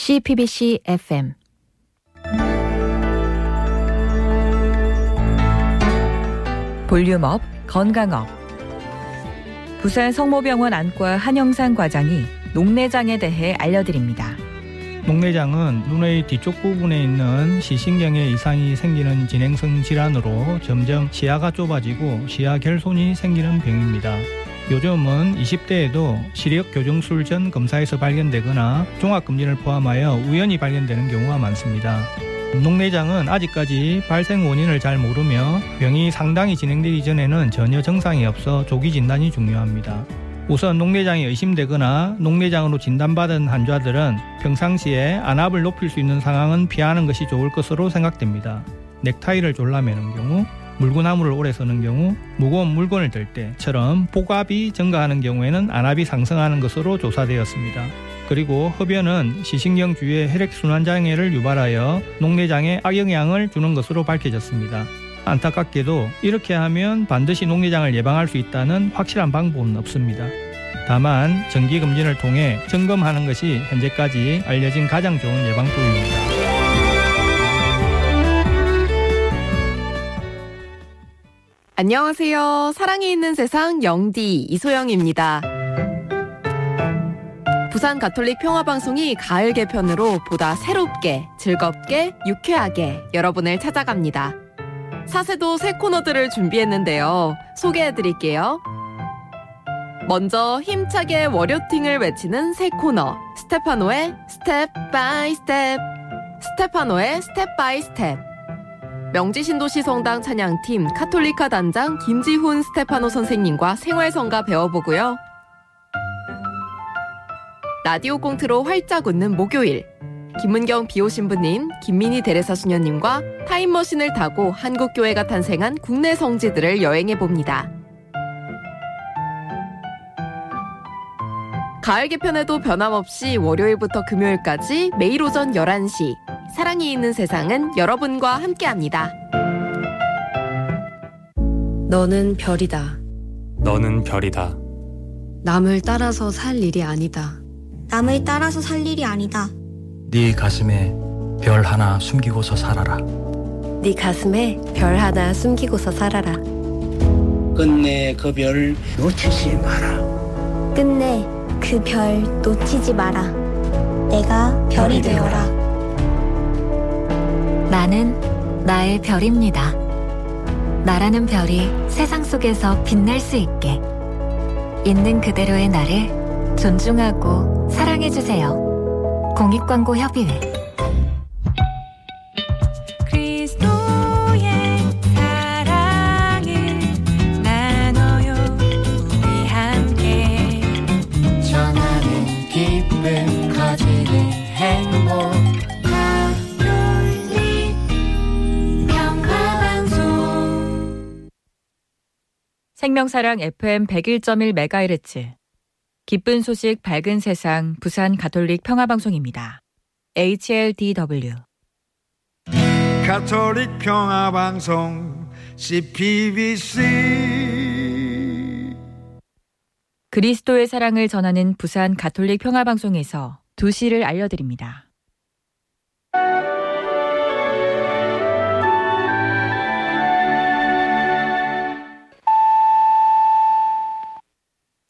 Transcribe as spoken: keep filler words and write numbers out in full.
씨피비씨 에프엠 볼륨업 건강업. 부산 성모병원 안과 한영상 과장이 녹내장에 대해 알려드립니다. 녹내장은 눈의 뒤쪽 부분에 있는 시신경에 이상이 생기는 진행성 질환으로 점점 시야가 좁아지고 시야 결손이 생기는 병입니다. 요즘은 이십 대에도 시력 교정술 전 검사에서 발견되거나 종합검진을 포함하여 우연히 발견되는 경우가 많습니다. 녹내장은 아직까지 발생 원인을 잘 모르며 병이 상당히 진행되기 전에는 전혀 증상이 없어 조기 진단이 중요합니다. 우선 녹내장이 의심되거나 녹내장으로 진단받은 환자들은 평상시에 안압을 높일 수 있는 상황은 피하는 것이 좋을 것으로 생각됩니다. 넥타이를 졸라매는 경우, 물구나무를 오래 서는 경우, 무거운 물건을 들 때처럼 복압이 증가하는 경우에는 안압이 상승하는 것으로 조사되었습니다. 그리고 흡연은 시신경 주위의 혈액순환 장애를 유발하여 녹내장에 악영향을 주는 것으로 밝혀졌습니다. 안타깝게도 이렇게 하면 반드시 녹내장을 예방할 수 있다는 확실한 방법은 없습니다. 다만 정기검진을 통해 점검하는 것이 현재까지 알려진 가장 좋은 예방법입니다. 안녕하세요. 사랑이 있는 세상 영디 이소영입니다. 부산 가톨릭 평화방송이 가을 개편으로 보다 새롭게, 즐겁게, 유쾌하게 여러분을 찾아갑니다. 사세도 새 코너들을 준비했는데요. 소개해드릴게요. 먼저 힘차게 월요팅을 외치는 새 코너, 스테파노의 스텝 바이 스텝. 스테파노의 스텝 바이 스텝. 명지신도시 성당 찬양팀 카톨리카 단장 김지훈 스테파노 선생님과 생활성가 배워보고요. 라디오 꽁트로 활짝 웃는 목요일, 김은경 비오신부님, 김민희 대레사 수녀님과 타임머신을 타고 한국교회가 탄생한 국내 성지들을 여행해봅니다. 가을 개편에도 변함없이 월요일부터 금요일까지 매일 오전 열한 시 사랑이 있는 세상은 여러분과 함께합니다. 너는 별이다. 너는 별이다. 남을 따라서 살 일이 아니다. 남을 따라서 살 일이 아니다. 네 가슴에 별 하나 숨기고서 살아라. 네 가슴에 별 하나 숨기고서 살아라. 끝내 그 별 놓치지 마라. 끝내 그 별 놓치지 마라. 내가 별이 되어라. 나는 나의 별입니다. 나라는 별이 세상 속에서 빛날 수 있게 있는 그대로의 나를 존중하고 사랑해주세요. 공익광고협의회. 그리스도의 사랑을 나눠요. 우리 함께 전하는 기쁨 가지는 행복. 가톨릭 평화방송. 생명사랑 에프엠 백일 점 일 메가헤르츠. 기쁜 소식 밝은 세상 부산 가톨릭 평화방송입니다. 에이치엘디더블유 가톨릭 평화방송 씨피비씨. 그리스도의 사랑을 전하는 부산 가톨릭 평화방송에서 두 시를 알려드립니다.